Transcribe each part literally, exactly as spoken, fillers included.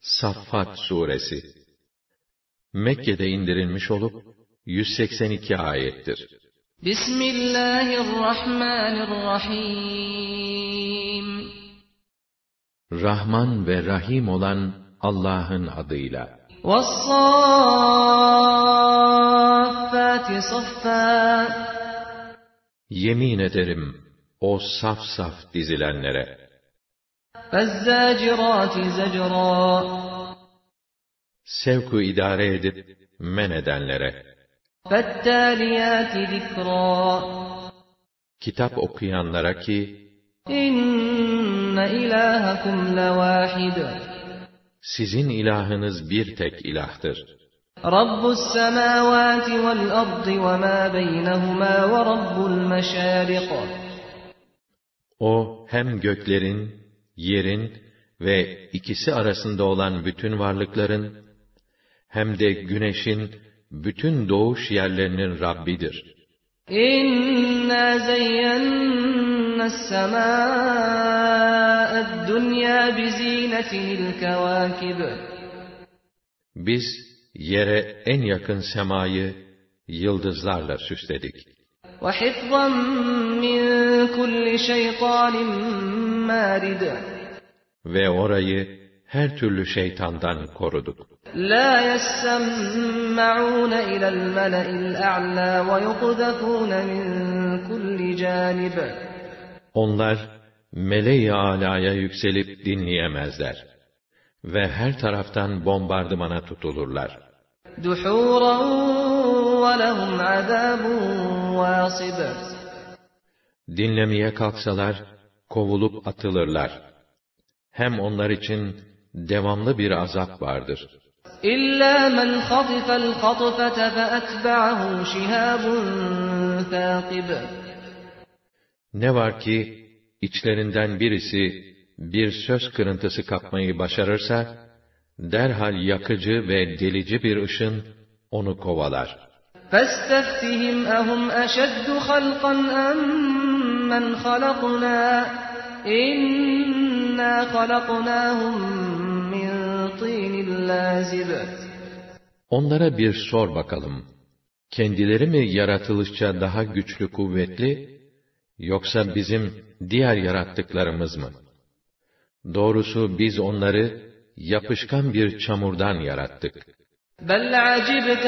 Saffat Suresi Mekke'de indirilmiş olup yüz seksen iki ayettir. Bismillahirrahmanirrahim. Rahman ve Rahim olan Allah'ın adıyla. Ve's-Saffâti saffâ. Yemin ederim o saf saf dizilenlere. Fezzâcirâti zecrâ. Sevku idare edip men edenlere. Fettâliyâti zikrâ. Kitap okuyanlara ki, İnne ilâhekum levâhid. sizin ilahınız bir tek ilahtır. Rabbus semâvâti vel ardı ve mâ beynehumâ ve rabbul meşâriq. O hem göklerin, yerin ve ikisi arasında olan bütün varlıkların, hem de güneşin bütün doğuş yerlerinin Rabbidir. İnna zeyyennas semâ'ed dünya bizinetinil kevâkib. Biz yere en yakın semayı yıldızlarla süsledik. Ve hifzan min kulli şeytanin mârid. Ve orayı her türlü şeytandan koruduk. La yessemme'ûne ilel mele'il a'lâ ve yuqdefûne min kulli cânib. Onlar mele-i âlâya yükselip dinleyemezler ve her taraftan bombardımana tutulurlar. Duhûran ve lehum azâbun vâsib. Dinlemeye kalksalar kovulup atılırlar. Hem onlar için devamlı bir azap vardır. İllâ men hatifel hatfete fe etbe'ahu şihâbun thâkib. Ne var ki içlerinden birisi bir söz kırıntısı kapmayı başarırsa, derhal yakıcı ve delici bir ışın onu kovalar. فَاسْتَفْتِهِمْ أَهُمْ أَشَدُّ خَلْقًا أَمَّنْ خَلَقْنَا إِنَّا خَلَقْنَاهُمْ مِنْ طِينٍ لَازِبٍ. Onlara bir sor bakalım. Kendileri mi yaratılışça daha güçlü kuvvetli, yoksa bizim diğer yarattıklarımız mı? Doğrusu biz onları yapışkan bir çamurdan yarattık. بَلْ عَجِبْتَ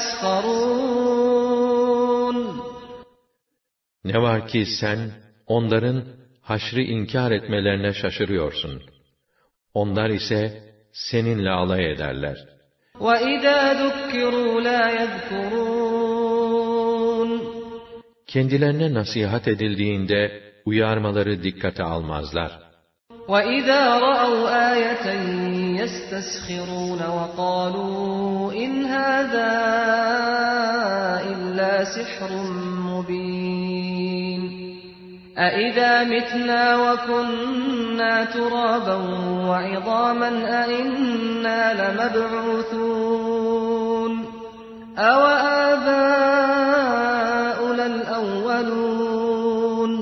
وَيَسْخَرُونَ. Ne var ki sen onların haşrı inkar etmelerine şaşırıyorsun. Onlar ise seninle alay ederler. وَإِذَا ذُكِّرُوا لَا يَذْكُرُونَ. Kendilerine nasihat edildiğinde uyarmaları dikkate almazlar. وَإِذَا رَأَوْا آيَةً يَسْتَسْخِرُونَ وَقَالُوا إِنْ هَذَا إِلَّا سِحْرٌ مُبِينٌ أَإِذَا مِتْنَا وَكُنَّا تُرَابًا وَعِظَامًا أَإِنَّا لَمَبْعُوثُونَ أَوَآبَاؤُنَا الْأَوَّلُونَ.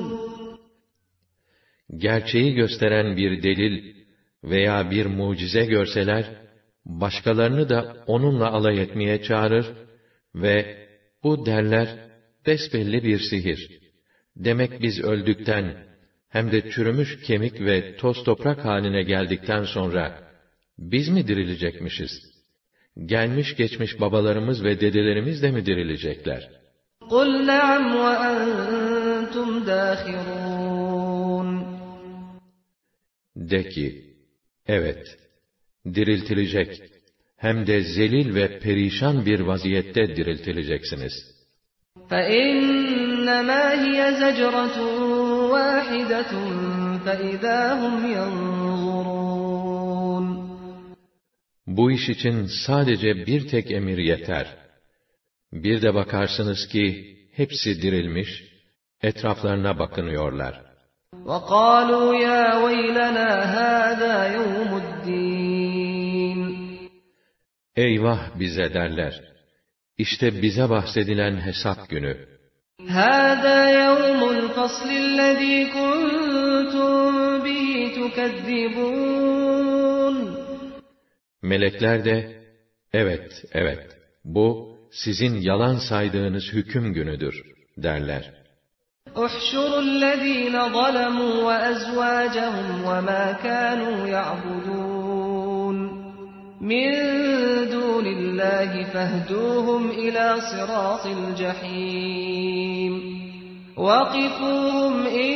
Gerçeği gösteren bir delil veya bir mucize görseler, başkalarını da onunla alay etmeye çağırır ve bu derler, besbelli bir sihir. Demek biz öldükten, hem de çürümüş kemik ve toz toprak haline geldikten sonra, biz mi dirilecekmişiz? Gelmiş geçmiş babalarımız ve dedelerimiz de mi dirilecekler? قُلْ نَعَمْ وَأَنْتُمْ دَاخِرُونَ. De ki, evet, diriltilecek, hem de zelil ve perişan bir vaziyette diriltileceksiniz. فَإِنَّمَا هِيَ زَجْرَةٌ وَاحِدَةٌ فَإِذَا هُمْ يَنْظُرُونَ. Bu iş için sadece bir tek emir yeter. Bir de bakarsınız ki, hepsi dirilmiş, etraflarına bakınıyorlar. وَقَالُوا يَا وَيْلَنَا هَذَا يَوْمُ الدِّينِ. Eyvah bize derler. İşte bize bahsedilen hesap günü. هَذَا يَوْمُ الْفَصْلِ الَّذ۪ي كُنْتُمْ بِهِ تُكَذِّبُونَ. Melekler de, evet, evet, bu sizin yalan saydığınız hüküm günüdür derler. احشروا الذين ظلموا وأزواجهم وما كانوا يعبدون من دون الله فاهدوهم إلى صراط الجحيم وقفوهم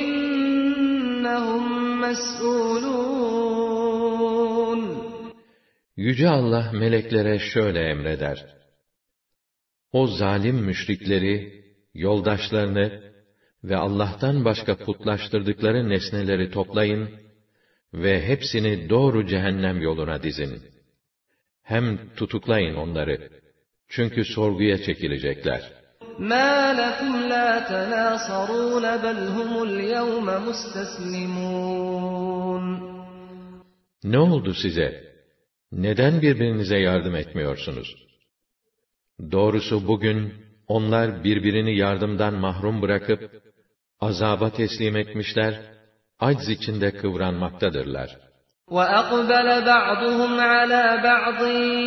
إنهم مسؤولون. Yüce Allah meleklere şöyle emreder: O zalim müşrikleri, yoldaşlarını ve Allah'tan başka putlaştırdıkları nesneleri toplayın ve hepsini doğru cehennem yoluna dizin. Hem tutuklayın onları. Çünkü sorguya çekilecekler. مَا لَكُمْ لَا تَنَاصَرُونَ بَلْ هُمُ الْيَوْمَ مُسْتَسْلِمُونَ. Ne oldu size? Neden birbirinize yardım etmiyorsunuz? Doğrusu bugün onlar birbirini yardımdan mahrum bırakıp azaba teslim etmişler, acz içinde kıvranmaktadırlar. وَأَقْبَلَ بَعْضُهُمْ عَلَى بَعْضٍ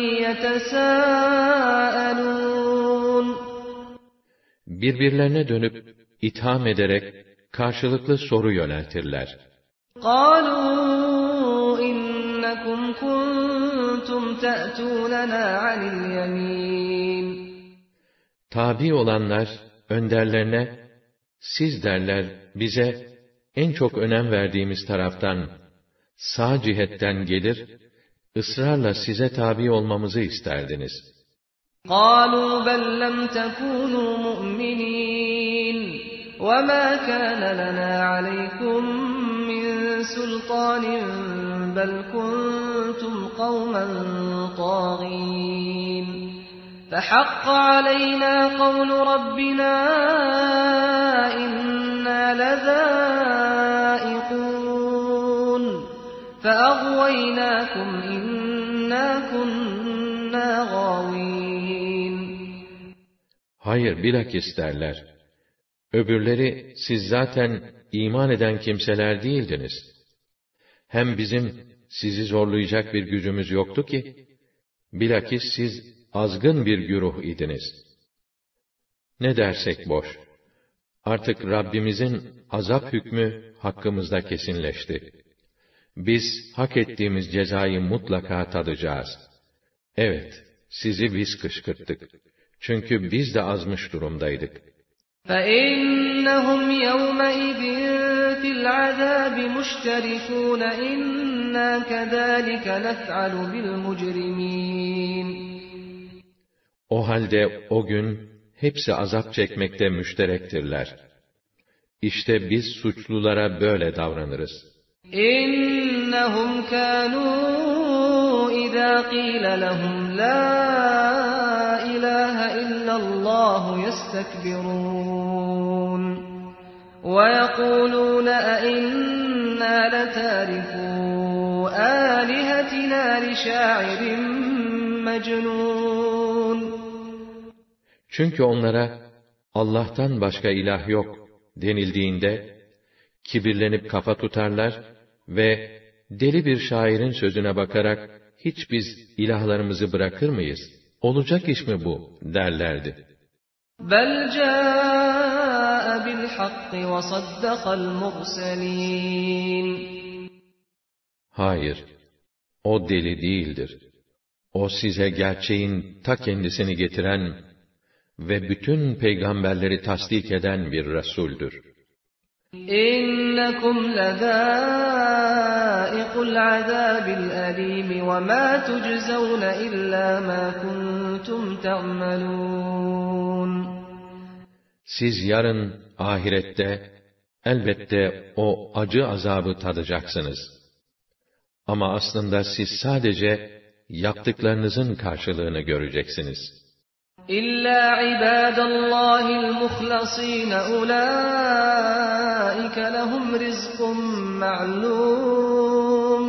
يَتَسَاءَلُونَ. Birbirlerine dönüp itham ederek karşılıklı soru yöneltirler. قَالُوا إِنَّكُمْ كُنْتُمْ تَأْتُونَنَا عَنِ الْيَمِينِ. Tabi olanlar önderlerine, siz derler bize en çok önem verdiğimiz taraftan, sağ cihetten gelir, ısrarla size tabi olmamızı isterdiniz. قَالُوا بَلْ لَمْ تَكُونُوا مُؤْمِنِينَ وَمَا كَانَ لَنَا عَلَيْكُمْ مِنْ سُلْطَانٍ بَلْ كُنْتُمْ قَوْمًا طَاغِينَ فَحَقَّ عَلَيْنَا قَوْلُ رَبِّنَا إِنَّا لَذَائِقُونَ فَأَغْوَيْنَاكُمْ إِنَّا كُنَّا غَاوِينَ. Hayır, bilakis derler. Öbürleri, siz zaten iman eden kimseler değildiniz. Hem bizim sizi zorlayacak bir gücümüz yoktu ki, bilakis siz azgın bir güruh idiniz. Ne dersek boş. Artık Rabbimizin azap hükmü hakkımızda kesinleşti. Biz hak ettiğimiz cezayı mutlaka tadacağız. Evet, sizi biz kışkırttık. Çünkü biz de azmış durumdaydık. فَإِنَّهُمْ يَوْمَئِذٍ فِي الْعَذَابِ مُشْتَرِكُونَ إِنَّا كَذَٰلِكَ نَفْعَلُ بِالْمُجْرِمِينَ. O halde o gün hepsi azap çekmekte müşterektirler. İşte biz suçlulara böyle davranırız. إِنَّهُمْ كَانُوا إِذَا قِيلَ لَهُمْ لَا إِلَٰهَ إِلَّا اللَّهُ يَسْتَكْبِرُونَ وَيَقُولُونَ أَإِنَّا لَتَارِكُو آلِهَتِنَا لِشَاعِرٍ مَجْنُونَ. Çünkü onlara Allah'tan başka ilah yok denildiğinde kibirlenip kafa tutarlar ve deli bir şairin sözüne bakarak hiç biz ilahlarımızı bırakır mıyız? Olacak iş mi bu derlerdi. بَلْ جَاءَ بِالْحَقِّ وَصَدَّقَ الْمُرْسَلِينَ. Hayır, o deli değildir. O size gerçeğin ta kendisini getiren ve bütün peygamberleri tasdik eden bir Resul'dür. إِنَّكُمْ لَذَائِقُو الْعَذَابِ الْأَلِيمِ وَمَا تُجْزَوْنَ إِلَّا مَا كُنْتُمْ تَعْمَلُونَ. Siz yarın ahirette elbette o acı azabı tadacaksınız. Ama aslında siz sadece yaptıklarınızın karşılığını göreceksiniz. إِلَّا عِبَادَ اللّٰهِ الْمُخْلَصِينَ أُولَٰئِكَ لَهُمْ رِزْقٌ مَعْلُومٌ.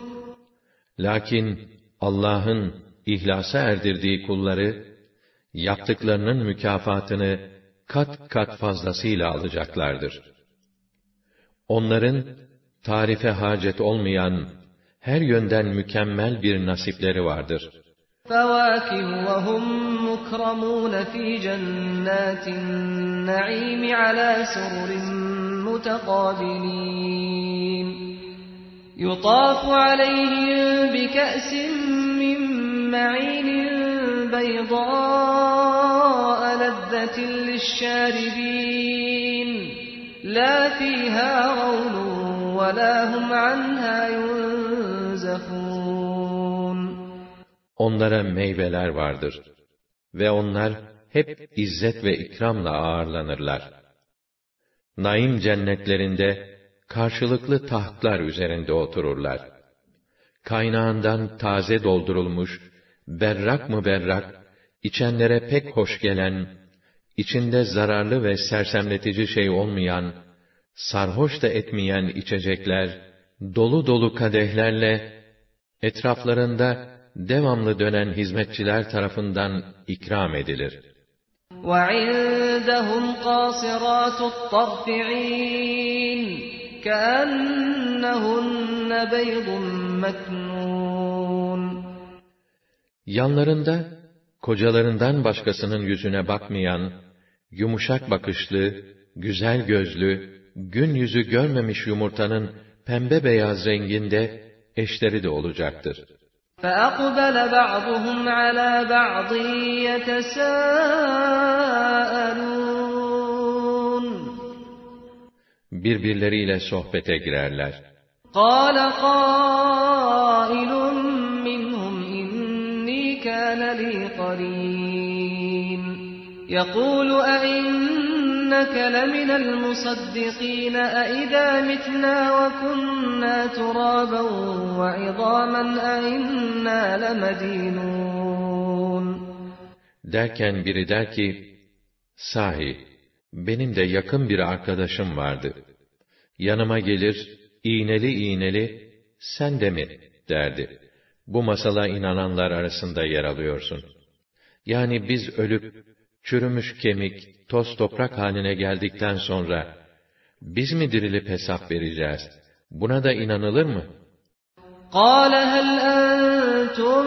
Lakin Allah'ın ihlasa erdirdiği kulları, yaptıklarının mükafatını kat kat fazlasıyla alacaklardır. Onların, tarife hacet olmayan, her yönden mükemmel bir nasipleri vardır. فَوَاكِهُ وَهُمْ مُكْرَمُونَ فِي جَنَّاتِ النَّعِيمِ عَلَى سُرُرٍ مُتَقَابِلِينَ يُطَافُ عَلَيْهِمْ بِكَأْسٍ مِّن مَّعِينٍ بَيْضَاءَ لَذَّةٍ لِّلشَّارِبِينَ لَا فِيهَا غَوْلٌ وَلَا هُمْ عَنْهَا يُنزَفُونَ Onlara meyveler vardır ve onlar hep izzet ve ikramla ağırlanırlar. Naim cennetlerinde karşılıklı tahtlar üzerinde otururlar. Kaynağından taze doldurulmuş, berrak mı berrak, içenlere pek hoş gelen, içinde zararlı ve sersemletici şey olmayan, sarhoş da etmeyen içecekler, dolu dolu kadehlerle, etraflarında devamlı dönen hizmetçiler tarafından ikram edilir. وَعِندَهُمْ قَاصِرَاتُ الطَّرْفِ عِينٌ كَأَنَّهُنَّ بَيْضٌ مَكْنُونٌ Yanlarında, kocalarından başkasının yüzüne bakmayan, yumuşak bakışlı, güzel gözlü, gün yüzü görmemiş yumurtanın pembe beyaz renginde eşleri de olacaktır. فَأَقْبَلَ بَعْضُهُمْ عَلَى بَعْضٍ يَتَسَاءَلُونَ Birbirleriyle sohbete girerler. قَالَ قَائِلٌ مِّنْهُمْ إِنِّي كَانَ لِي قَرِينٌ يَقُولُ أَإِنَّكَ لَمِنَ الْمُصَدِّقِينَ أَإِذَا مِتْنَا وَكُنَّا تُرَابًا وَعِظَامًا أَإِنَّا لَمَدِينُونَ Derken biri der ki, sahi, benim de yakın bir arkadaşım vardı. Yanıma gelir, iğneli iğneli, sen de mi, derdi. Bu masala inananlar arasında yer alıyorsun. Yani biz ölüp, çürümüş kemik, toz toprak haline geldikten sonra, biz mi dirilip hesap vereceğiz? Buna da inanılır mı? قَالَ هَلْ أَنْتُمْ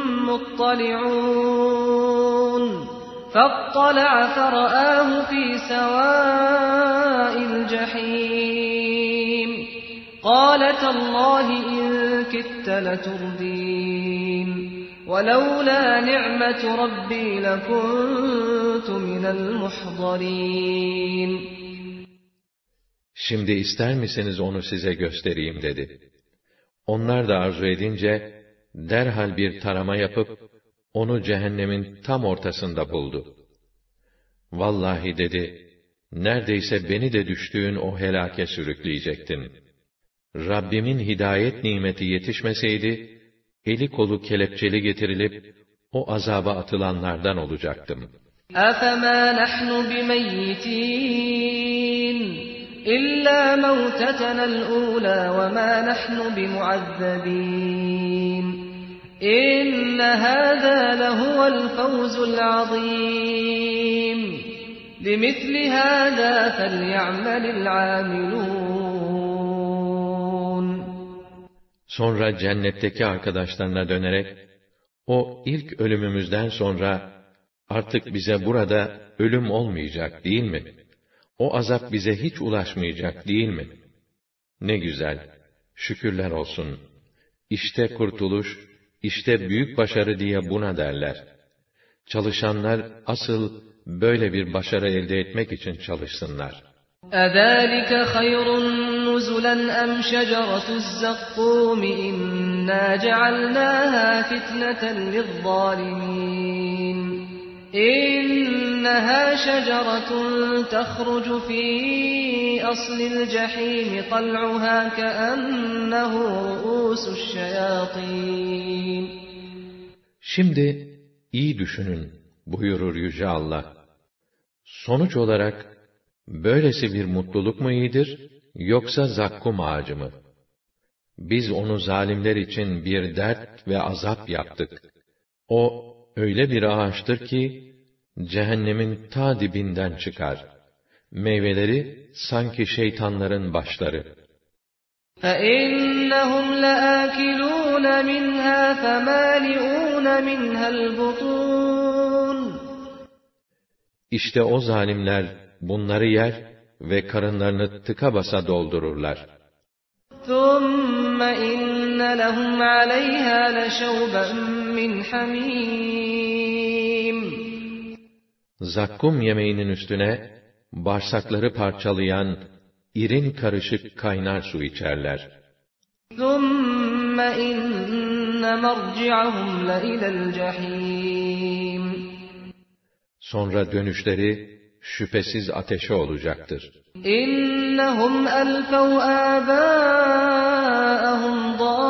مُطَّلِعُونَ فَاطَّلَعَ فَرَآهُ فِي سَوَاءِ الْجَحِيمِ قَالَ تَاللَّهِ إِنْ كِدتَّ لَتُرْدِينِ وَلَوْلَا نِعْمَةُ رَبِّي لَكُنْتُ مِنَ الْمُحْضَرِينَ Şimdi ister misiniz onu size göstereyim dedi. Onlar da arzu edince, derhal bir tarama yapıp, onu cehennemin tam ortasında buldu. Vallahi dedi, neredeyse beni de düştüğün o helake sürükleyecektin. Rabbimin hidayet nimeti yetişmeseydi, eli kolu kelepçeli getirilip, o azaba atılanlardan olacaktım. أَفَمَا نَحْنُ بِمَيِّتِينَ إِلَّا مَوْتَتَنَا الْأُولَى وَمَا نَحْنُ بِمُعَذَّبِينَ إِنَّ هَذَا لَهُوَ الْفَوْزُ الْعَظِيمُ لِمِثْلِ هَذَا فَلْيَعْمَلِ الْعَامِلُونَ Sonra cennetteki arkadaşlarına dönerek, o ilk ölümümüzden sonra, artık bize burada ölüm olmayacak değil mi? O azap bize hiç ulaşmayacak değil mi? Ne güzel, şükürler olsun. İşte kurtuluş, işte büyük başarı diye buna derler. Çalışanlar asıl böyle bir başarı elde etmek için çalışsınlar. أَذَٰلِكَ خَيْرٌ نُزُلًا أَمْ شَجَرَةُ الزَّقُّومِ إِنَّا جَعَلْنَاهَا فِتْنَةً لِلظَّالِمِينَ إِنَّهَا شَجَرَةٌ تَخْرُجُ فِي أَصْلِ الْجَحِيمِ طَلْعُهَا كَأَنَّهُ رُءُوسُ الشَّيَاطِينِ Şimdi iyi düşünün buyurur Yüce Allah. Sonuç olarak böylesi bir mutluluk mu iyidir, yoksa zakkum ağacı mı? Biz onu zalimler için bir dert ve azap yaptık. O, öyle bir ağaçtır ki, cehennemin ta dibinden çıkar. Meyveleri, sanki şeytanların başları. فَإِنَّهُمْ لَآكِلُونَ مِنْهَا فَمَالِئُونَ مِنْهَا الْبُطُونَ İşte o zalimler bunları yer ve karınlarını tıka basa doldururlar. ثُمَّ إِنَّ لَهُمْ عَلَيْهَا لَشَوْبًا مِّنْ حَمِيمٍ Zakkum yemeğinin üstüne bağırsakları parçalayan irin karışık kaynar su içerler. ثُمَّ إِنَّ مَرْجِعَهُمْ لَإِلَى الْجَحِيمِ Sonra dönüşleri şüphesiz ateşe olacaktır. İnnehum elfev âbâehum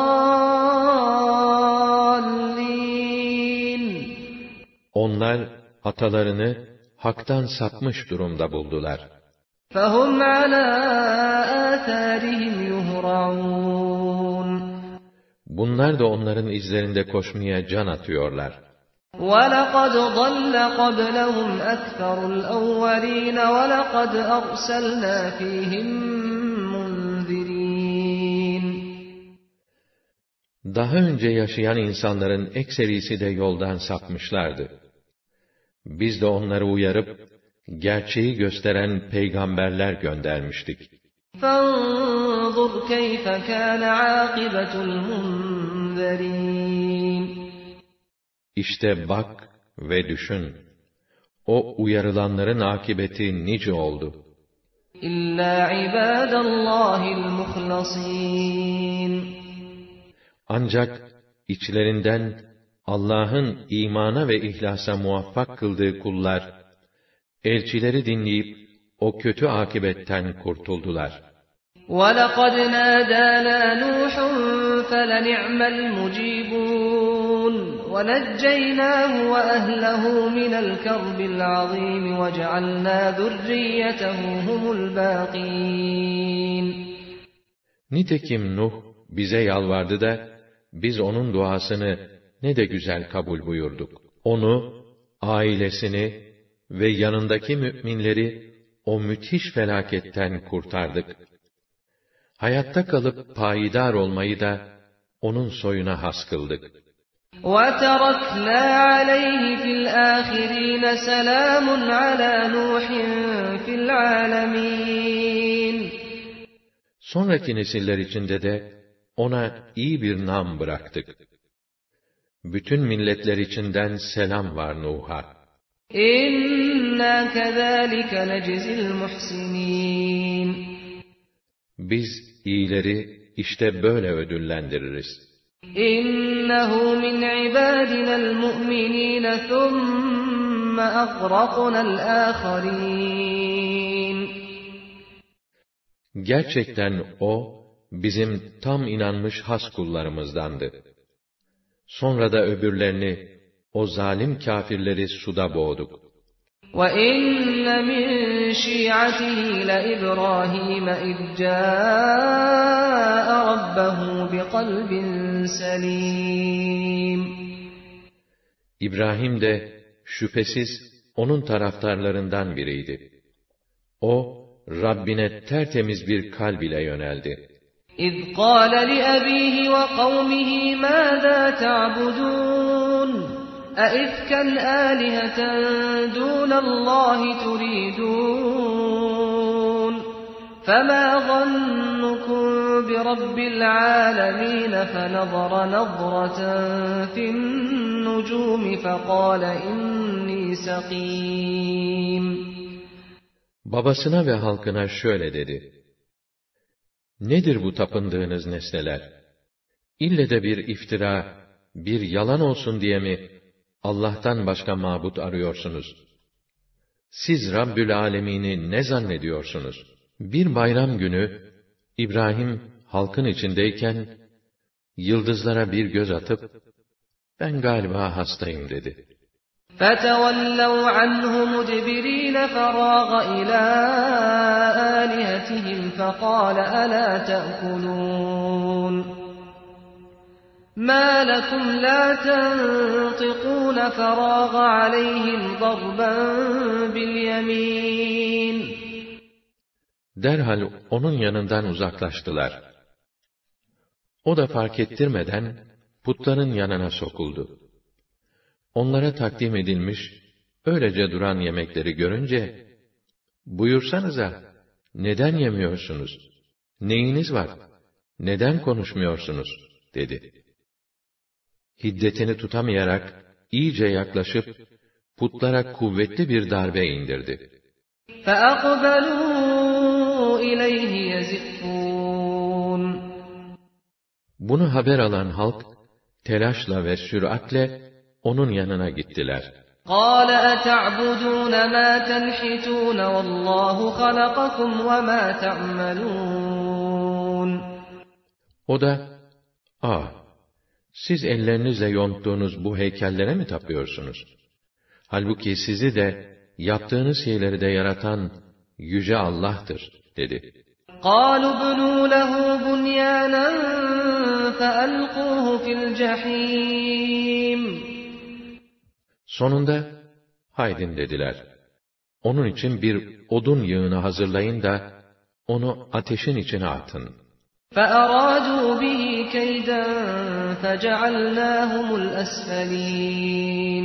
dâllîn Onlar atalarını haktan sapmış durumda buldular. فَهُمْ عَلَى آثَارِهِمْ يُهْرَعُونَ Bunlar da onların izlerinde koşmaya can atıyorlar. وَلَقَدْ ضَلَّ قَبْلَهُمْ أَكْثَرُ الْأَوَّلِينَ وَلَقَدْ أَرْسَلْنَا فِيهِمْ مُنذِرِينَ Daha önce yaşayan insanların ekserisi de yoldan sapmışlardı. Biz de onları uyarıp, gerçeği gösteren peygamberler göndermiştik. فَانظُرْ كَيْفَ كَانَ عَاقِبَةُ الْمُنذَرِينَ İşte bak ve düşün, o uyarılanların akıbeti nice oldu. İllâ ibâdallâhil muhlasîn Ancak içlerinden Allah'ın imana ve ihlasa muvaffak kıldığı kullar, elçileri dinleyip o kötü akıbetten kurtuldular. وَلَقَدْ نَادَانَا نُوحٌ فَلَنِعْمَ الْمُجِيبُونَ وَنَجَّيْنَاهُ وَأَهْلَهُ مِنَ الْكَرْبِ الْعَظِيمِ وَجَعَلْنَا ذُرِّيَّتَهُ هُمُ الْبَاقِينَ Nitekim Nuh bize yalvardı da, biz onun duasını ne de güzel kabul buyurduk. Onu, ailesini ve yanındaki müminleri o müthiş felaketten kurtardık. Hayatta kalıp payidar olmayı da onun soyuna has kıldık. وَتَرَكْنَا عَلَيْهِ فِي الْآخِرِينَ سَلَامٌ عَلَى نُوحٍ فِي الْعَالَمِينَ Sonraki nesiller içinde de ona iyi bir nam bıraktık. Bütün milletler içinden selam var Nuh'a. İnna kezalike neczil muhsinin. Biz iyileri işte böyle ödüllendiririz. İnnehu min ibadina'l mu'minin thumma aghraqna'l âkharîn. Gerçekten o, bizim tam inanmış has kullarımızdandı. Sonra da öbürlerini, o zalim kâfirleri suda boğduk. وَإِنَّ مِنْ شِيعَتِهِ لَإِبْرَاهِيمَ إِذْ جَاءَ رَبَّهُ بِقَلْبٍ سَلِيمٍ İbrahim de şüphesiz onun taraftarlarından biriydi. O, Rabbine tertemiz bir kalb ile yöneldi. إِذْ قَالَ لِأَبِيهِ وَقَوْمِهِ مَاذَا تَعْبُدُونَ أَئِفْكًا آلِهَةً دُونَ اللّٰهِ تُرِيدُونَ فَمَا ظَنُّكُمْ بِرَبِّ الْعَالَمِينَ فَنَظَرَ نَظْرَةً فِي النُّجُومِ فَقَالَ إِنِّي سَقِيمٌ Babasına ve halkına şöyle dedi: Nedir bu tapındığınız nesneler? İlle de bir iftira, bir yalan olsun diye mi Allah'tan başka mabut arıyorsunuz? Siz Rabbül Âlemîn'i ne zannediyorsunuz? Bir bayram günü, İbrahim halkın içindeyken, yıldızlara bir göz atıp, ben galiba hastayım dedi. فَتَوَلَّوْا عَنْهُ مُدْبِرِينَ فَرَاغَ إِلَى آلِهَتِهِمْ فَقَالَ أَلَا تَأْكُلُونَ مَا لَكُمْ لَا تَنطِقُونَ فَرَاغَ عَلَيْهِمْ ضَرْبًا بِالْيَمِينِ Derhal onun yanından uzaklaştılar. O da fark ettirmeden putların yanına sokuldu. Onlara takdim edilmiş, öylece duran yemekleri görünce, "Buyursanıza, neden yemiyorsunuz? Neyiniz var? Neden konuşmuyorsunuz?" dedi. Hiddetini tutamayarak, iyice yaklaşıp, putlara kuvvetli bir darbe indirdi. فَأَقْبَلُوا إِلَيْهِ يَزِفُّونَ Bunu haber alan halk, telaşla ve süratle onun yanına gittiler. قَالَ أَتَعْبُدُونَ مَا تَنْحِتُونَ وَاللّٰهُ خَلَقَكُمْ وَمَا تَعْمَلُونَ O da, "Aa, siz ellerinizle yonttuğunuz bu heykellere mi tapıyorsunuz? Halbuki sizi de, yaptığınız şeyleri de yaratan Yüce Allah'tır," dedi. قَالُوا ابْنُوا لَهُ بُنْيَانًا فَأَلْقُوهُ فِي الْجَحِيمِ Sonunda, "Haydin," dediler. "Onun için bir odun yığını hazırlayın da, onu ateşin içine atın." فَأَرَادُوا بِهِ كَيْدًا فَجَعَلْنَاهُمُ الْأَسْفَلِينَ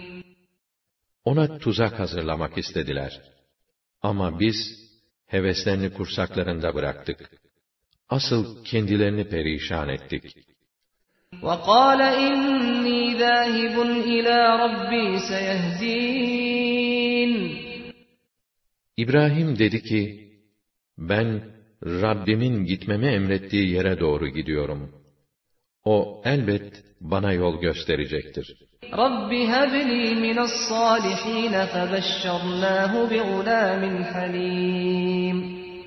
Ona tuzak hazırlamak istediler. Ama biz, heveslerini kursaklarında bıraktık. Asıl kendilerini perişan ettik. وَقَالَ إِنِّي ذَاهِبٌ إِلَى رَبِّي سَيَهْدِينِ İbrahim dedi ki, "Ben, Rabbimin gitmemi emrettiği yere doğru gidiyorum. O elbet bana yol gösterecektir." رَبِّ هَبْ لِي مِنَ الصَّالِحِينَ فَبَشَّرْنَاهُ بِغُلَامٍ حَلِيمٍ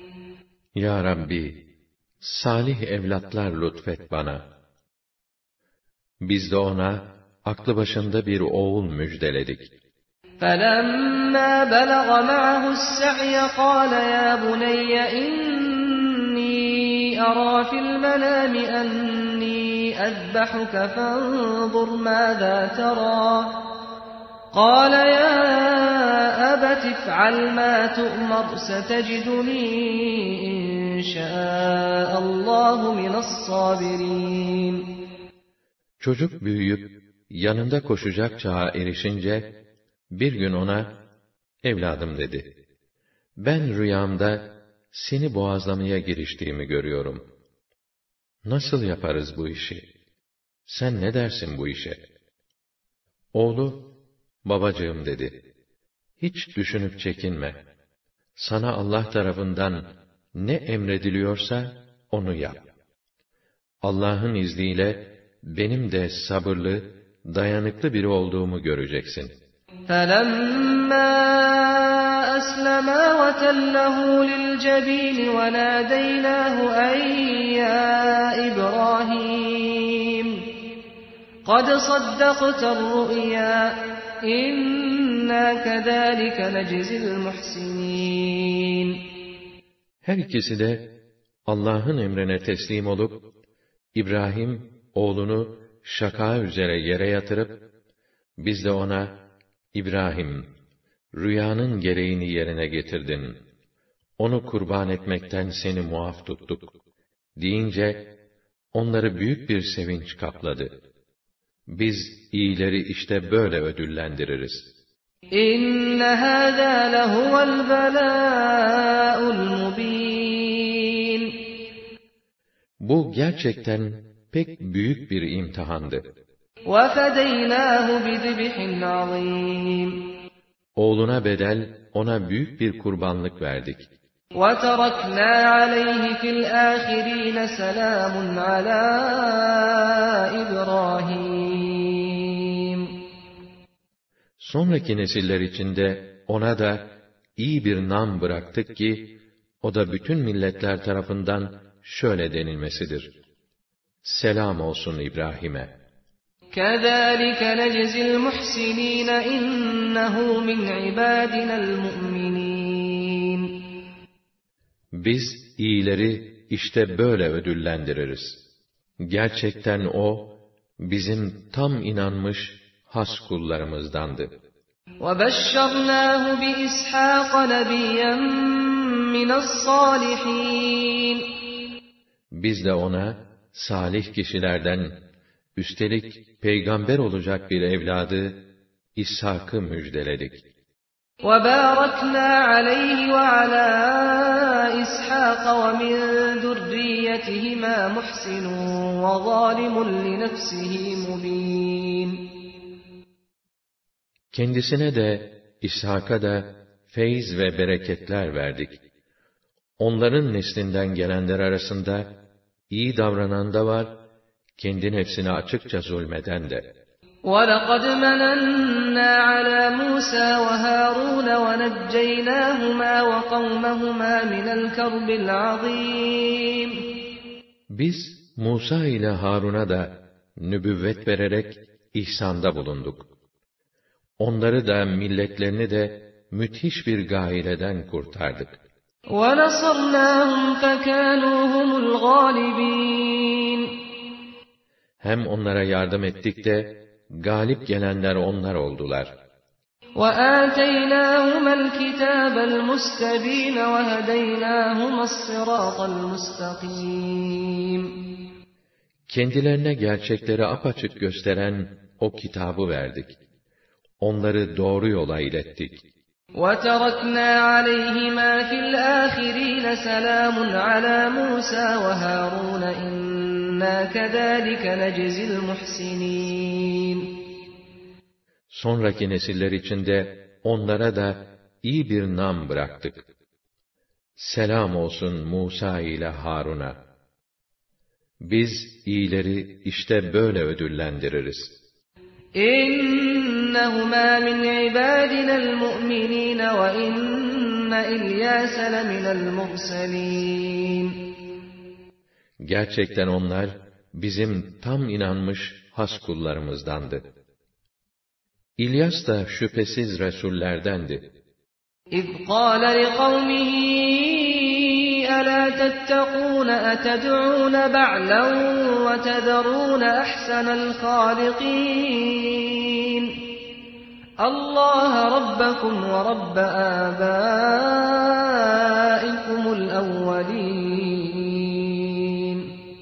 Ya Rabbi, salih evlatlar lütfet bana. Biz de ona, aklı başında bir oğul müjdeledik. فَلَمَّا بَلَغَ مَعَهُ السَّعْيَ قَالَ يَا بُنَيَّ إِنِّي أَرَى فِي الْمَنَامِ أَنِّي أَذْبَحُكَ فَانظُرْ مَاذَا تَرَى قَالَ يَا أَبَتِ افْعَلْ مَا تُؤْمَرُ سَتَجِدُنِي إِن شَاءَ اللّٰهُ مِنَ الصَّابِرِينَ Çocuk büyüyüp, yanında koşacak çağa erişince, bir gün ona, "Evladım," dedi, "ben rüyamda, seni boğazlamaya giriştiğimi görüyorum. Nasıl yaparız bu işi? Sen ne dersin bu işe?" Oğlu, "Babacığım," dedi, "hiç düşünüp çekinme. Sana Allah tarafından ne emrediliyorsa, onu yap. Allah'ın izniyle, benim de sabırlı, dayanıklı biri olduğumu göreceksin." فَلَمَّا أَسْلَمَا وَتَلَّهُ لِلْجَبِينِ وَنَادَيْنَاهُ أَن يَا إِبْرَاهِيمُ قَدْ صَدَّقْتَ الرُّؤْيَا إِنَّا كَذَٰلِكَ نَجْزِي الْمُحْسِنِينَ Her ikisi de, Allah'ın emrine teslim olup, İbrahim, oğlunu şaka üzere yere yatırıp, biz de ona, "İbrahim, rüyanın gereğini yerine getirdin. Onu kurban etmekten seni muaf tuttuk," deyince, onları büyük bir sevinç kapladı. Biz iyileri işte böyle ödüllendiririz. İnne hâzâ lehuvel belâ'ul mubîn Bu gerçekten pek büyük bir imtihandı. وَفَدَيْنَاهُ بِذِبْحٍ عَظِيمٍ Oğluna bedel, ona büyük bir kurbanlık verdik. وَتَرَكْنَا عَلَيْهِ فِي الْآخِرِينَ سَلَامٌ عَلَى إِبْرَاهِيمَ Sonraki nesiller içinde ona da iyi bir nam bıraktık ki, o da bütün milletler tarafından şöyle denilmesidir: Selam olsun İbrahim'e. كَذَٰلِكَ نَجْزِي الْمُحْسِنِينَ إِنَّهُ مِنْ عِبَادِنَا الْمُؤْمِنِينَ Biz iyileri işte böyle ödüllendiririz. Gerçekten o, bizim tam inanmış has kullarımızdandı. وَبَشَّرْنَاهُ بِإِسْحَاقَ نَبِيًّا مِنَ الصَّالِحِينَ Biz de ona, salih kişilerden, üstelik peygamber olacak bir evladı, İshak'ı müjdeledik. وَبَارَكْنَا عَلَيْهِ وَعَلَى إِسْحَاقَ وَمِنْ ذُرِّيَّتِهِمَا مُحْسِنٌ وَظَالِمٌ لِنَفْسِهِ مُبِينٌ. Kendisine de, İshak'a da feyz ve bereketler verdik. Onların neslinden gelenler arasında, iyi davranan da var, kendi nefsine açıkça zulmeden de. وَلَقَدْ مَنَنَّا عَلَى مُوسَى وَهَارُونَ وَنَجَّيْنَاهُمَا وَقَوْمَهُمَا مِنَ الْكَرْبِ الْعَظِيمِ. Biz, Musa ile Harun'a da nübüvvet vererek ihsanda bulunduk. Onları da, milletlerini de müthiş bir gâileden kurtardık. وَنَصَرْنَاهُمْ فَكَانُوا هُمُ الْغَالِبِينَ. Hem onlara yardım ettik de, galip gelenler onlar oldular. وَآتَيْنَاهُمَا الْكِتَابَ الْمُسْتَبِينَ وَهَدَيْنَاهُمَا الصِّرَاطَ الْمُسْتَقِيمَ. Kendilerine gerçekleri apaçık gösteren o kitabı verdik. Onları doğru yola ilettik. وَتَرَكْنَا عَلَيْهِمَا فِي الْآخِرِينَ سَلَامٌ عَلَى مُوسَى وَهَارُونَ إِنَّا كَذَٰلِكَ نَجْزِي الْمُحْسِنِينَ. Sonraki nesiller içinde onlara da iyi bir nam bıraktık. Selam olsun Musa ile Harun'a. Biz iyileri işte böyle ödüllendiririz. İnnehumâ min ibâdinel mu'minîne ve inne İlyâse leminel murselîn. Gerçekten onlar bizim tam inanmış has kullarımızdandı. İlyas da şüphesiz resullerdendi. İz qâle liqavmihi elâ tettegûne eted'ûne ba'len ve tederûne ahsenel khâlikîn. Allâhe rabbekum ve rabbe âbâikumul evvelîn.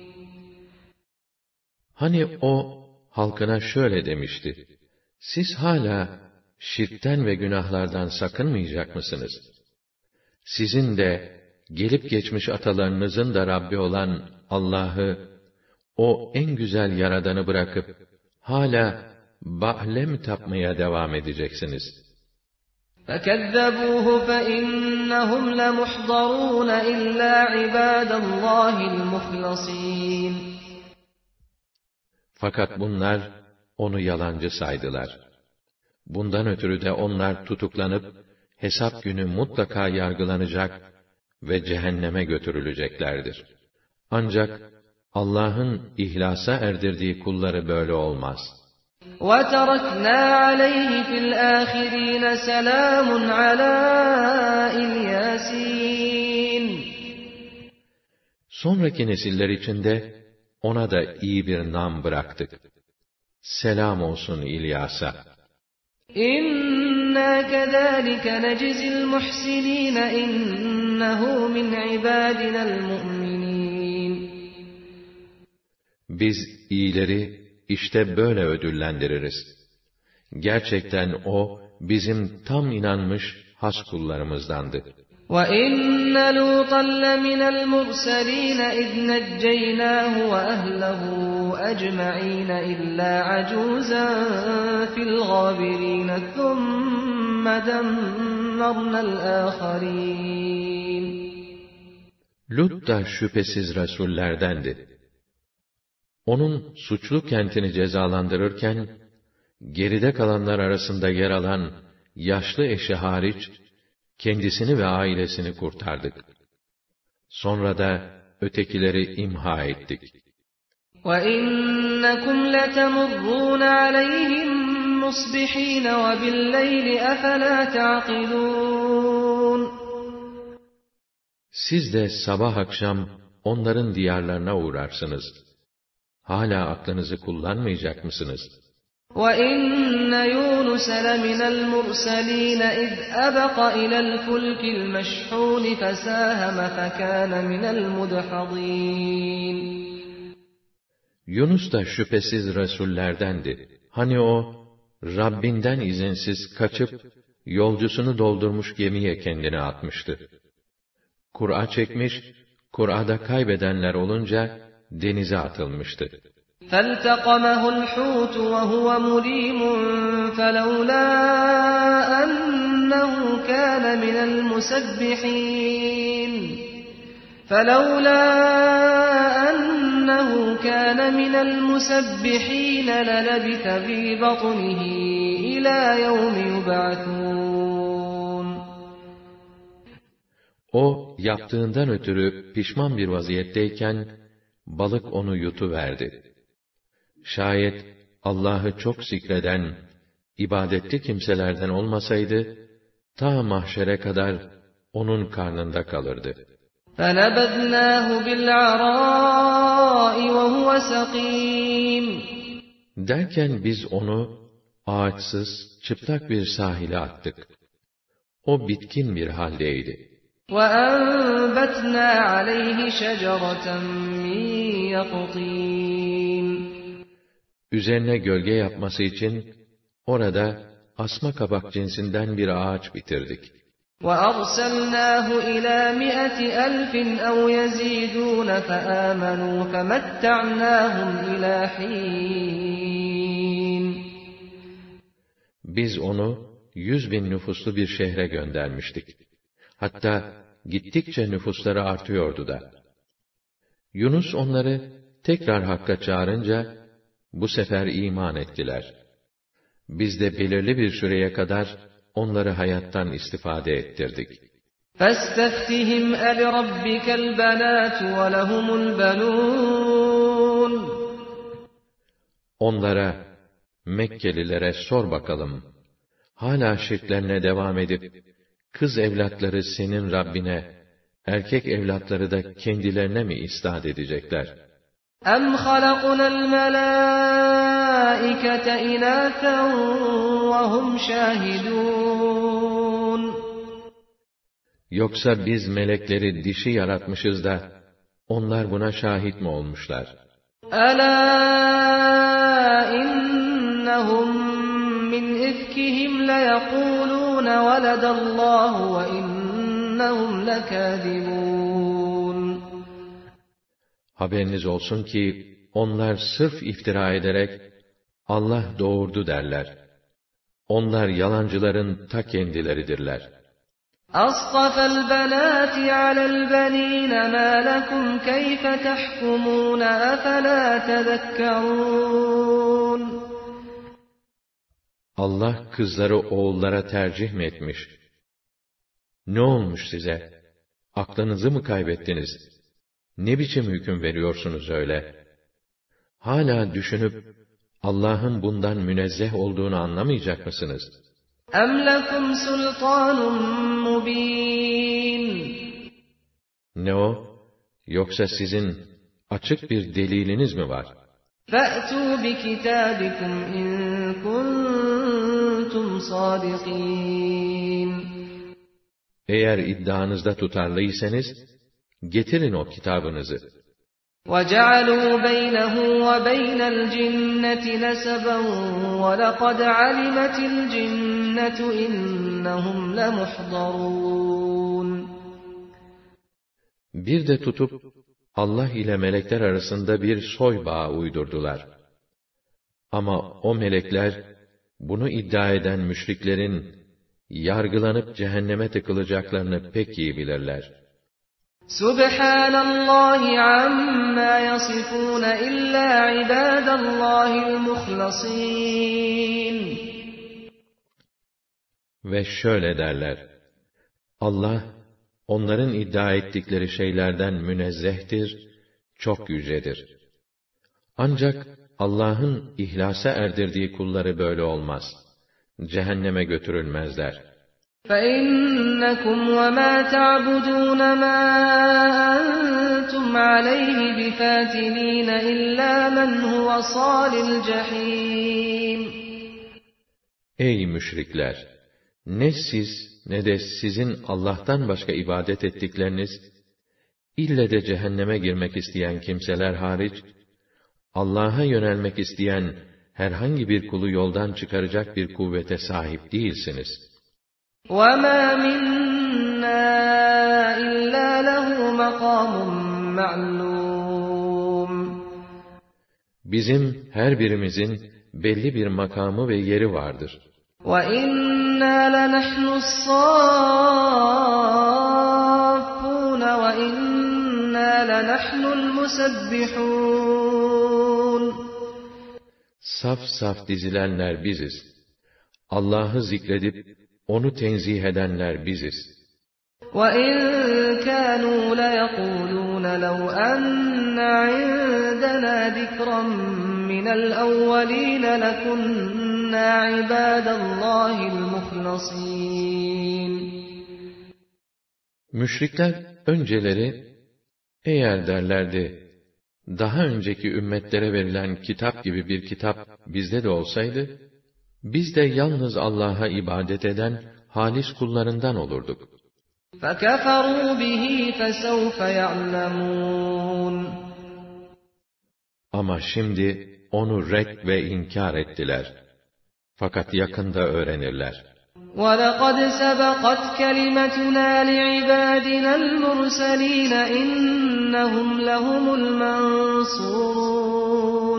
Hani o halkına şöyle demişti: Siz hala şirkten ve günahlardan sakınmayacak mısınız? Sizin de, gelip geçmiş atalarınızın da Rabbi olan Allah'ı, o en güzel yaradanı bırakıp, hala Ba'le mi tapmaya devam edeceksiniz? فَكَذَّبُوهُ فَإِنَّهُمْ لَمُحْضَرُونَ إِلَّا عِبَادَ اللّٰهِ الْمُخْلَصِينَ. Fakat bunlar, onu yalancı saydılar. Bundan ötürü de onlar tutuklanıp, hesap günü mutlaka yargılanacak ve cehenneme götürüleceklerdir. Ancak, Allah'ın ihlasa erdirdiği kulları böyle olmaz. وَتَرَكْنَا عَلَيْهِ فِي الْآخِرِينَ سَلَامٌ عَلَى İlyâsîn. Sonraki nesiller içinde, ona da iyi bir nam bıraktık. Selam olsun İlyas'a. İnna kezâlike necizil muhsinîn innehu min ibâdinel mu'minîn. Biz iyileri işte böyle ödüllendiririz. Gerçekten o bizim tam inanmış has kullarımızdandı. وَإِنَّ لُوطًا لَّمِنَ الْمُرْسَلِينَ إِذْ نَجَّيْنَاهُ وَأَهْلَهُ أَجْمَعِينَ إِلَّا عَجُوزًا فِي الْغَابِرِينَ ثُمَّ دَمَّرْنَا الْآخَرِينَ. Lut da şüphesiz resullerdendi. Onun suçlu kentini cezalandırırken, geride kalanlar arasında yer alan yaşlı eşi hariç, kendisini ve ailesini kurtardık. Sonra da ötekileri imha ettik. وَإِنَّكُمْ لَتَمُرُّونَ عَلَيْهِمْ مُصْبِحِينَ وَبِاللَّيْلِ أَفَلَا تَعْقِلُونَ. Siz de sabah akşam onların diyarlarına uğrarsınız. Hala aklınızı kullanmayacak mısınız? وَإِنَّ يُونُسَ لَمِنَ الْمُرْسَلِينَ إِذْ أَبَقَ إِلَى الْفُلْكِ الْمَشْحُونِ فَسَاهَمَ فَكَانَ مِنَ الْمُدْحَضِينَ. Yunus da şüphesiz Resullerdendi. Hani o, Rabbinden izinsiz kaçıp, yolcusunu doldurmuş gemiye kendini atmıştı. Kur'a çekmiş, Kur'a'da kaybedenler olunca, denize atılmıştı. فَالْتَقَمَهُ الْحُوتُ وَهُوَ مُلِيمٌ فَلَوْلَا أَنَّهُ كَانَ مِنَ الْمُسَبِّحِينَ فَلَوْلَا أَنَّهُ كَانَ مِنَ الْمُسَبِّحِينَ لَلَبِثَ فِي بَطْنِهِ إِلَى يَوْمِ يُبْعَثُونَ O, yaptığından ötürü pişman bir vaziyetteyken, balık onu yutuverdi. Şayet Allah'ı çok zikreden, ibadetli kimselerden olmasaydı, ta mahşere kadar onun karnında kalırdı. فَنَبَذْنَاهُ بِالْعَرَاءِ وَهُوَ سَقِيمٌ Derken biz onu, ağaçsız, çıplak bir sahile attık. O bitkin bir haldeydi. وَأَنبَتْنَا عَلَيْهِ شَجَرَةً مِّن يَقْطِينٍ Üzerine gölge yapması için, orada asma kabak cinsinden bir ağaç bitirdik. وَأَرْسَلْنَاهُ إِلَى مِائَةِ أَلْفٍ أَوْ يَزِيدُونَ فَآمَنُوا فَمَتَّعْنَاهُمْ إِلَى حِينٍ Biz onu, yüz bin nüfuslu bir şehre göndermiştik. Hatta, gittikçe nüfusları artıyordu da. Yunus onları, tekrar Hakk'a çağırınca, bu sefer iman ettiler. Biz de belirli bir süreye kadar, onları hayattan istifade ettirdik. فَاسْتَفْتِهِمْ أَلِرَبِّكَ الْبَنَاتُ وَلَهُمُ الْبَنُونَ Onlara, Mekkelilere sor bakalım, hala şirklerine devam edip, kız evlatları senin Rabbine, erkek evlatları da kendilerine mi istat edecekler? اَمْ خَلَقْنَا الْمَلَائِكَةَ اِنَاثًا وَهُمْ شَاهِدُونَ Yoksa biz melekleri dişi yaratmışız da, onlar buna şahit mi olmuşlar? أَلَا إِنَّهُمْ مِنْ إِفْكِهِمْ لَيَقُولُونَ وَلَدَ اللّٰهُ وَإِنَّهُمْ لَكَاذِبُونَ Haberiniz olsun ki, onlar sırf iftira ederek, Allah doğurdu derler. Onlar yalancıların ta kendileridirler. أَصْطَفَى الْبَنَاتِ عَلَى الْبَنِينَ مَا لَكُمْ كَيْفَ تَحْكُمُونَ أَفَلَا تَذَكَّرُونَ Allah kızları oğullara tercih mi etmiş? Ne olmuş size? Aklınızı mı kaybettiniz? Ne biçim hüküm veriyorsunuz öyle? Hala düşünüp, Allah'ın bundan münezzeh olduğunu anlamayacak mısınız? اَمْ لَكُمْ سُلْطَانٌ مُّب۪ينٌ Ne o? Yoksa sizin açık bir deliliniz mi var? فَأْتُوا بِكِتَابِكُمْ اِنْ كُنْتُمْ صَادِقِينَ Eğer iddianızda tutarlıysanız, getirin o kitabınızı. وَجَعَلُوا بَيْنَهُ وَبَيْنَ الْجِنَّةِ نَسَبًا وَلَقَدْ عَلِمَتِ الْجِنَّةُ إِنَّهُمْ لَمُحْضَرُونَ Bir de tutup, Allah ile melekler arasında bir soy bağı uydurdular. Ama o melekler, bunu iddia eden müşriklerin, yargılanıp cehenneme tıkılacaklarını pek iyi bilirler. Subhanallahi amma yasifun illa ibadallahil muhlasin. Ve şöyle derler: Allah, onların iddia ettikleri şeylerden münezzehtir, çok yücedir. Ancak Allah'ın ihlasa erdirdiği kulları böyle olmaz. Cehenneme götürülmezler. فَإِنَّكُمْ وَمَا تَعْبُدُونَ مَا أَنْتُمْ عَلَيْهِ بِفَاتِنِينَ إِلَّا مَنْ هُوَ صَالِ الْجَحِيمِ. Ey müşrikler! Ne siz ne de sizin Allah'tan başka ibadet ettikleriniz, ille de cehenneme girmek isteyen kimseler hariç, Allah'a yönelmek isteyen herhangi bir kulu yoldan çıkaracak bir kuvvete sahip değilsiniz. وَمَا مِنَّا إِلَّا لَهُ مَقَامٌ مَعْلُومٌ Bizim her birimizin belli bir makamı ve yeri vardır. وَإِنَّا لَنَحْنُ الصَّافُّونَ وَإِنَّا لَنَحْنُ الْمُسَبِّحُونَ Saf saf dizilenler biziz. Allah'ı zikredip onu tenzih edenler biziz. وَإِنْ كَانُوا لَيَقُولُونَ لَوْ أَنَّ عِندَنَا ذِكْرًا مِنَ الْأَوَّلِينَ لَكُنَّا عِبَادَ اللّٰهِ الْمُخْلَصِينَ Müşrikler önceleri, eğer derlerdi, daha önceki ümmetlere verilen kitap gibi bir kitap bizde de olsaydı, biz de yalnız Allah'a ibadet eden halis kullarından olurduk. فَكَفَرُوا بِهِ فَسَوْفَ يَعْلَمُونَ Ama şimdi onu red ve inkar ettiler. Fakat yakında öğrenirler. وَلَقَدْ سَبَقَتْ كَلِمَتُنَا لِعِبَادِنَا الْمُرْسَلِينَ إِنَّهُمْ لَهُمُ الْمَنْصُورُونَ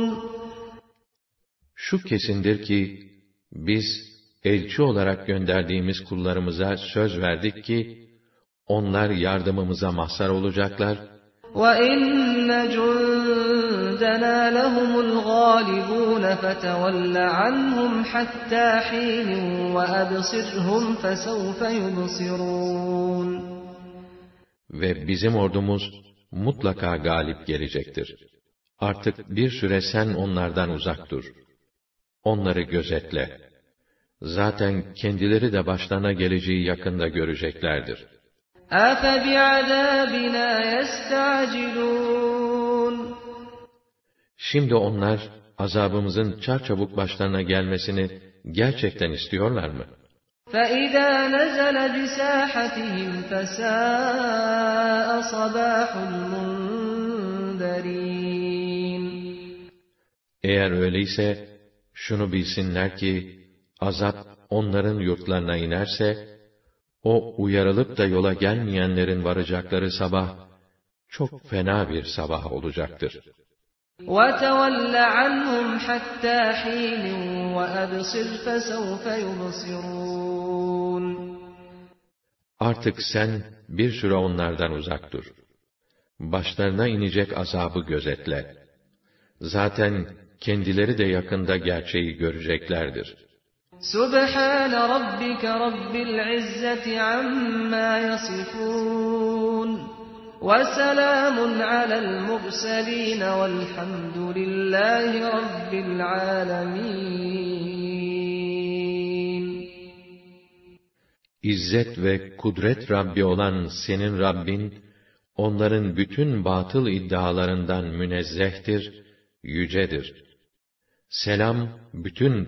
Şu kesindir ki, biz elçi olarak gönderdiğimiz kullarımıza söz verdik ki, onlar yardımımıza mazhar olacaklar. وَإِنَّ جُندَنَا لَهُمُ الْغَالِبُونَ فَتَوَلَّ عَنْهُمْ حَتَّى حِينٍ وَأَبْصِرْهُمْ فَسَوْفَ يُبْصِرُونَ Ve bizim ordumuz mutlaka galip gelecektir. Artık bir süre sen onlardan uzak dur. Onları gözetle. Zaten kendileri de başlarına geleceği yakında göreceklerdir. أَفَبِعَذَابِنَا يَسْتَعْجِلُونَ Şimdi onlar, azabımızın çarçabuk başlarına gelmesini gerçekten istiyorlar mı? فَإِذَا نَزَلَ بِسَاحَتِهِمْ فَسَاءَ صَبَاحُ الْمُنذَرِينَ Eğer öyleyse, şunu bilsinler ki, azap onların yurtlarına inerse, o uyarılıp da yola gelmeyenlerin varacakları sabah, çok fena bir sabah olacaktır. وَتَوَلَّ عَنْهُمْ حَتَّى حِينٍ وَأَبْصِرْ فَسَوْفَ يُبْصِرُونَ Artık sen bir süre onlardan uzak dur. Başlarına inecek azabı gözetle. Zaten kendileri de yakında gerçeği göreceklerdir. سُبْحَانَ رَبِّكَ رَبِّ الْعِزَّةِ عَمَّا يَصِفُونَ وَسَلَامٌ عَلَى الْمُرْسَلِينَ وَالْحَمْدُ لِلَّهِ رَبِّ الْعَالَمِينَ İzzet ve kudret Rabbi olan senin Rabbin, onların bütün batıl iddialarından münezzehtir, yücedir. Selam bütün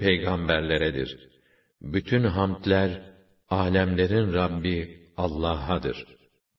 peygamberleredir. Bütün hamdler alemlerin Rabbi Allah'adır.